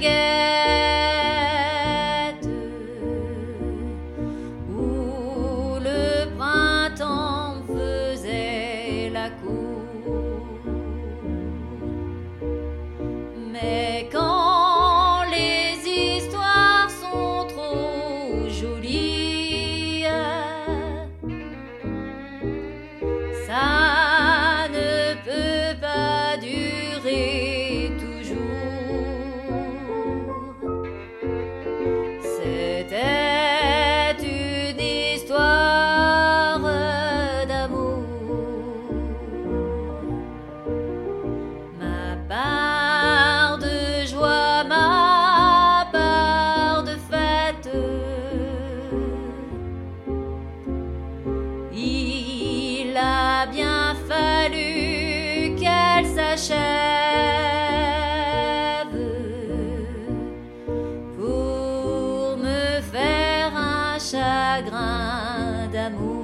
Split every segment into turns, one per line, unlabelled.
guette où le printemps faisait la cour. Mais quand les histoires sont trop jolies, ça ne peut pas durer toujours. C'était une histoire d'amour. Ma part de joie, ma part de fête, il a bien fallu qu'elle s'achève pour me faire un chagrin d'amour.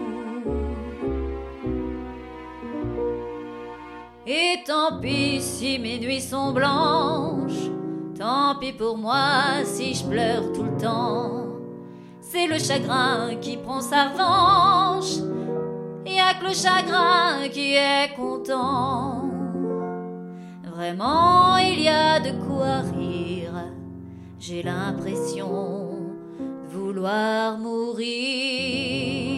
Et tant pis si mes nuits sont blanches, tant pis pour moi si je pleure tout le temps. C'est le chagrin qui prend sa revanche, y'a que le chagrin qui est content. Vraiment il y a de quoi rire, j'ai l'impression de vouloir mourir.